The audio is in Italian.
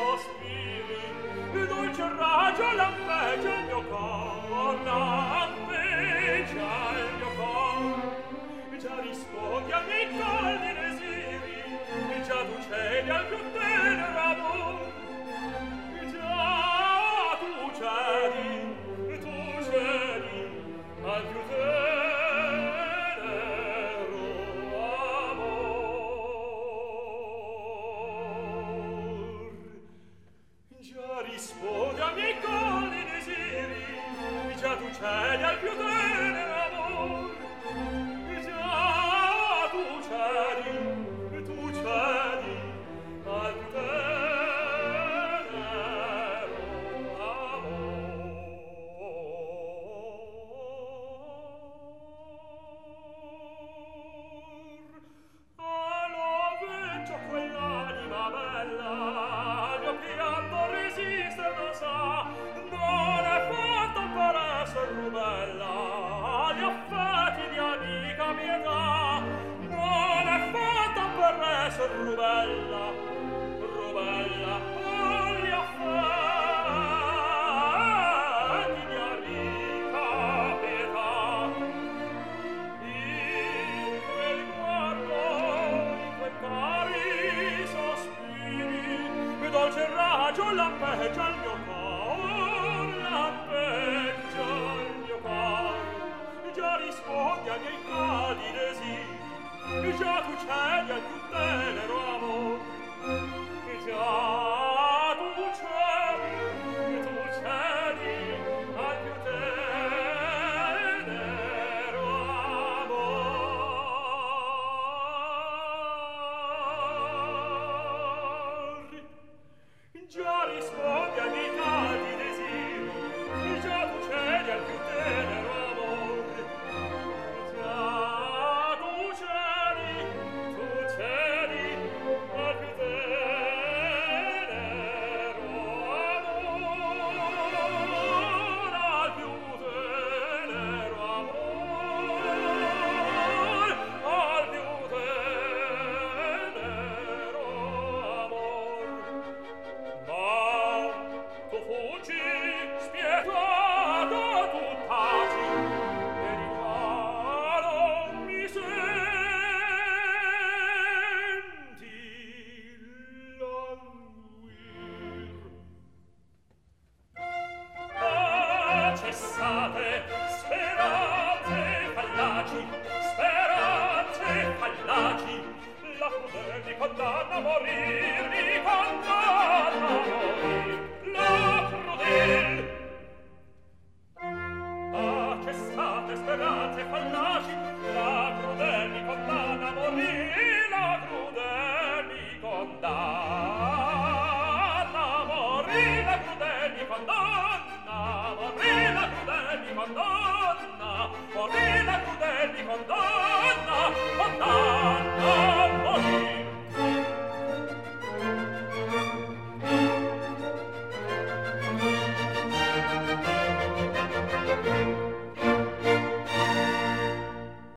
sospiri, dolce raggio lampeggia il mio cor, lampeggia il mio cor. Già rispondi ai miei caldi desiri, già tu cedi al più tenero amor. Già tu cedi al più tenero amor. Già rispondi ai miei caldi desiri, già tu cedi al più tenero amor. Già tu cedi al più tenero amor. Allo vento quell'anima bella, al mio pianto resistere non sa, non è fatta per essere rubella, agli affetti di amica pietà, non è fatta per essere rubella, rubella, agli affetti di amica pietà. In quel guardo, in quel cari sospiri, mi dolce raggio lampeggia il mio cor, lampeggia il mio cor. Già rispondi ai miei caldi desiri, già tu cedi al più tenero amor. Già tu cedi al più tenero amor. Già rispondi ai miei caldi desiri, già tu cedi al più tenero amor. Già tu cedi al più tenero amor, al più tenero amor, al più tenero amor. Ma tu fuggi spietato, tu taci, e di qua non mi senti languir. Ah, cessate, speranze fallaci, la crudele mi condanna a morir, la crudele. Ah, cessate, speranze fallaci, la crudele mi condanna a morir, la crudele mi condanna a morir, la crudele mi condanna a morir, la crudele mi condanna a morir, la crudele mi condanna, condanna.